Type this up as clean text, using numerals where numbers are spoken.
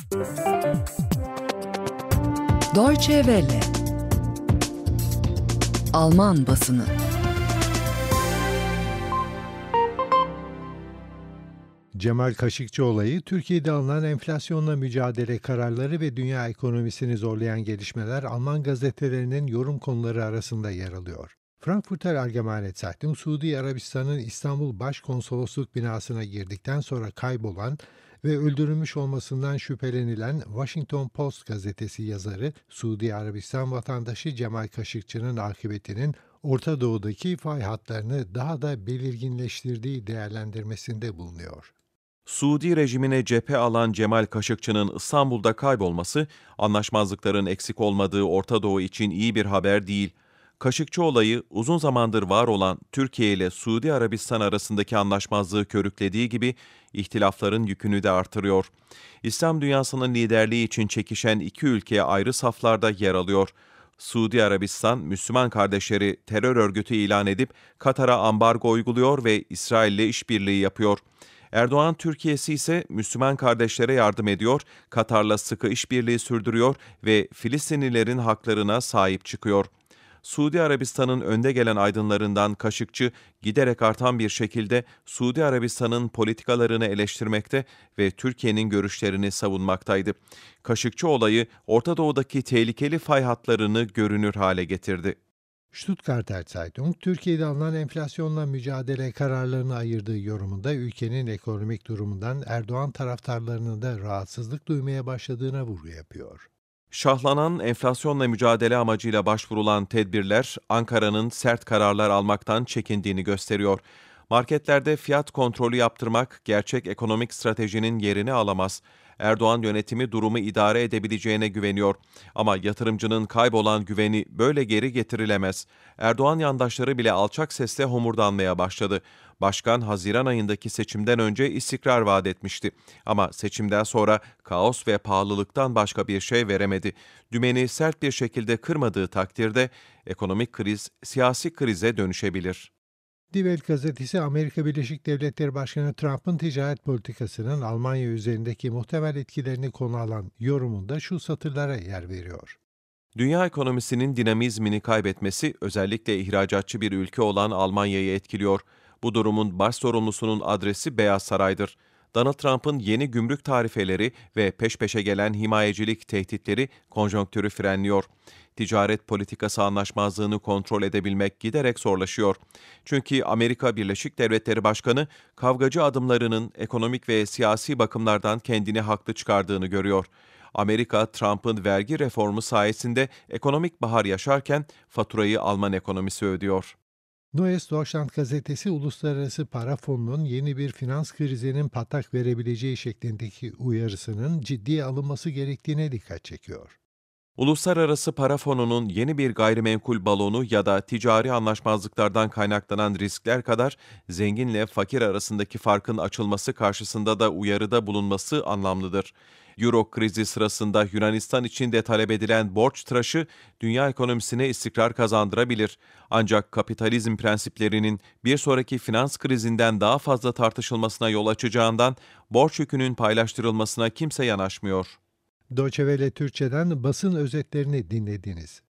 Deutsche Welle. Alman basını. Cemal Kaşıkçı olayı, Türkiye'de alınan enflasyonla mücadele kararları ve dünya ekonomisini zorlayan gelişmeler Alman gazetelerinin yorum konuları arasında yer alıyor. Frankfurter Allgemeine Zeitung, Suudi Arabistan'ın İstanbul Başkonsolosluk binasına girdikten sonra kaybolan ve öldürülmüş olmasından şüphelenilen Washington Post gazetesi yazarı, Suudi Arabistan vatandaşı Cemal Kaşıkçı'nın akıbetinin Orta Doğu'daki fay hatlarını daha da belirginleştirdiği değerlendirmesinde bulunuyor. Suudi rejimine cephe alan Cemal Kaşıkçı'nın İstanbul'da kaybolması, anlaşmazlıkların eksik olmadığı Orta Doğu için iyi bir haber değil. Kaşıkçı olayı, uzun zamandır var olan Türkiye ile Suudi Arabistan arasındaki anlaşmazlığı körüklediği gibi ihtilafların yükünü de artırıyor. İslam dünyasının liderliği için çekişen iki ülke ayrı saflarda yer alıyor. Suudi Arabistan, Müslüman kardeşleri terör örgütü ilan edip Katar'a ambargo uyguluyor ve İsrail'le işbirliği yapıyor. Erdoğan Türkiye'si ise Müslüman kardeşlere yardım ediyor, Katar'la sıkı işbirliği sürdürüyor ve Filistinlilerin haklarına sahip çıkıyor. Suudi Arabistan'ın önde gelen aydınlarından Kaşıkçı, giderek artan bir şekilde Suudi Arabistan'ın politikalarını eleştirmekte ve Türkiye'nin görüşlerini savunmaktaydı. Kaşıkçı olayı, Orta Doğu'daki tehlikeli fay hatlarını görünür hale getirdi. Stuttgarter Zeitung, Türkiye'de alınan enflasyonla mücadele kararlarını ayırdığı yorumunda ülkenin ekonomik durumundan Erdoğan taraftarlarının da rahatsızlık duymaya başladığına vurgu yapıyor. Şahlanan enflasyonla mücadele amacıyla başvurulan tedbirler, Ankara'nın sert kararlar almaktan çekindiğini gösteriyor. Marketlerde fiyat kontrolü yaptırmak gerçek ekonomik stratejinin yerini alamaz. Erdoğan yönetimi durumu idare edebileceğine güveniyor. Ama yatırımcının kaybolan güveni böyle geri getirilemez. Erdoğan yandaşları bile alçak sesle homurdanmaya başladı. Başkan Haziran ayındaki seçimden önce istikrar vaat etmişti. Ama seçimden sonra kaos ve pahalılıktan başka bir şey veremedi. Dümeni sert bir şekilde kırmadığı takdirde ekonomik kriz siyasi krize dönüşebilir. Die Welt gazetesi, Amerika Birleşik Devletleri Başkanı Trump'ın ticaret politikasının Almanya üzerindeki muhtemel etkilerini konu alan yorumunda şu satırlara yer veriyor. Dünya ekonomisinin dinamizmini kaybetmesi özellikle ihracatçı bir ülke olan Almanya'yı etkiliyor. Bu durumun baş sorumlusunun adresi Beyaz Saray'dır. Donald Trump'ın yeni gümrük tarifeleri ve peş peşe gelen himayecilik tehditleri konjonktürü frenliyor. Ticaret politikası anlaşmazlığını kontrol edebilmek giderek zorlaşıyor. Çünkü Amerika Birleşik Devletleri Başkanı kavgacı adımlarının ekonomik ve siyasi bakımlardan kendini haklı çıkardığını görüyor. Amerika, Trump'ın vergi reformu sayesinde ekonomik bahar yaşarken faturayı Alman ekonomisi ödüyor. Neues Deutschland gazetesi, Uluslararası Para Fonu'nun yeni bir finans krizinin patlak verebileceği şeklindeki uyarısının ciddiye alınması gerektiğine dikkat çekiyor. Uluslararası Para Fonu'nun yeni bir gayrimenkul balonu ya da ticari anlaşmazlıklardan kaynaklanan riskler kadar zenginle fakir arasındaki farkın açılması karşısında da uyarıda bulunması anlamlıdır. Euro krizi sırasında Yunanistan için de talep edilen borç tıraşı dünya ekonomisine istikrar kazandırabilir. Ancak kapitalizm prensiplerinin bir sonraki finans krizinden daha fazla tartışılmasına yol açacağından borç yükünün paylaştırılmasına kimse yanaşmıyor. Deutsche Welle Türkçe'den basın özetlerini dinlediniz.